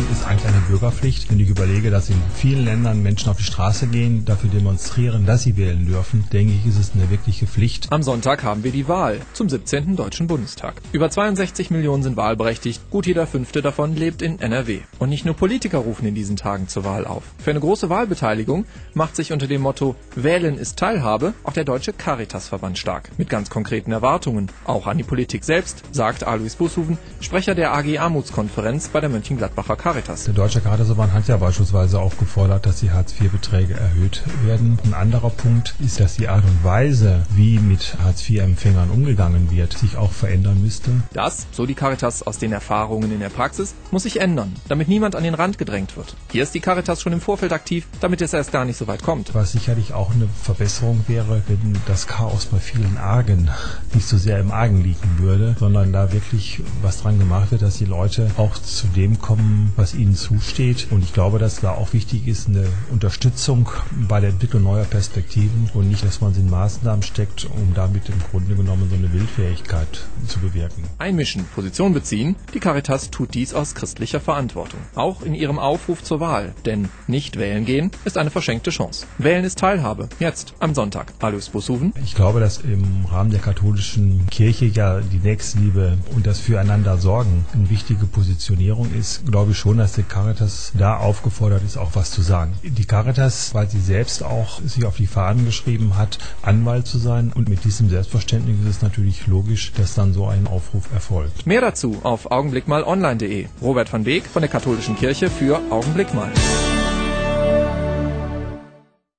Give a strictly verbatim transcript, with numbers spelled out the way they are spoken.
ist eigentlich eine Bürgerpflicht. Wenn ich überlege, dass in vielen Ländern Menschen auf die Straße gehen, dafür demonstrieren, dass sie wählen dürfen, denke ich, ist es eine wirkliche Pflicht. Am Sonntag haben wir die Wahl zum siebzehnten Deutschen Bundestag. Über zweiundsechzig Millionen sind wahlberechtigt, gut jeder Fünfte davon lebt in N R W. Und nicht nur Politiker rufen in diesen Tagen zur Wahl auf. Für eine große Wahlbeteiligung macht sich unter dem Motto Wählen ist Teilhabe auch der Deutsche Caritasverband stark. Mit ganz konkreten Erwartungen. Auch an die Politik selbst, sagt Alois Bushoven, Sprecher der A G Armutskonferenz bei der Mönchengladbacher Caritas. Der Deutsche Caritasverband hat ja beispielsweise aufgefordert, dass die Hartz vier Beträge erhöht werden. Ein anderer Punkt ist, dass die Art und Weise, wie mit Hartz vier Empfängern umgegangen wird, sich auch verändern müsste. Das, so die Caritas aus den Erfahrungen in der Praxis, muss sich ändern, damit niemand an den Rand gedrängt wird. Hier ist die Caritas schon im Vorfeld aktiv, damit es erst gar nicht so weit kommt. Was sicherlich auch eine Verbesserung wäre, wenn das Chaos bei vielen Argen nicht so sehr im Argen liegen würde, sondern da wirklich was dran gemacht wird, dass die Leute auch zu dem kommen, was ihnen zusteht. Und ich glaube, dass da auch wichtig ist, eine Unterstützung bei der Entwicklung neuer Perspektiven und nicht, dass man sie in Maßnahmen steckt, um damit im Grunde genommen so eine Willfähigkeit zu bewirken. Einmischen, Position beziehen, die Caritas tut dies aus christlicher Verantwortung. Auch in ihrem Aufruf zur Wahl. Denn nicht wählen gehen ist eine verschenkte Chance. Wählen ist Teilhabe. Jetzt, am Sonntag. Alois Bushoven. Ich glaube, dass im Rahmen der katholischen Kirche ja die Nächstenliebe und das Füreinander sorgen eine wichtige Positionierung ist. Glaube ich schon, dass die Caritas da aufgefordert ist, auch was zu sagen. Die Caritas, weil sie selbst auch sich auf die Fahnen geschrieben hat, Anwalt zu sein. Und mit diesem Selbstverständnis ist es natürlich logisch, dass dann so ein Aufruf erfolgt. Mehr dazu auf augenblickmalonline punkt de. Robert van Beek von der Katholischen Kirche für Augenblick mal.